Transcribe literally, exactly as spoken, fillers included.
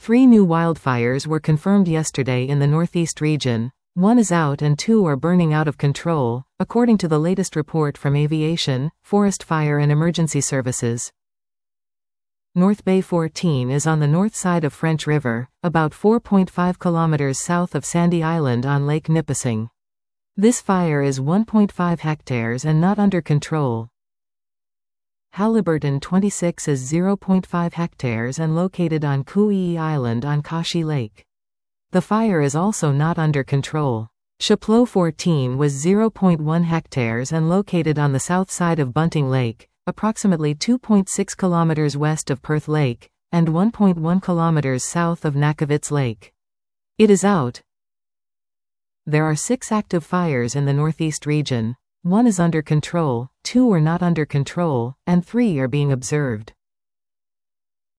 Three new wildfires were confirmed yesterday in the Northeast region. One is out and two are burning out of control, according to the latest report from Aviation, Forest Fire and Emergency Services. North Bay fourteen is on the north side of French River, about four point five kilometers south of Sandy Island on Lake Nipissing. This fire is one point five hectares and not under control. Haliburton twenty-six is zero point five hectares and located on Kui Island on Kashi Lake. The fire is also not under control. Chapleau fourteen was zero point one hectares and located on the south side of Bunting Lake, approximately two point six kilometers west of Perth Lake, and one point one kilometers south of Nakavitz Lake. It is out. There are six active fires in the Northeast region. One is under control, two are not under control, and three are being observed.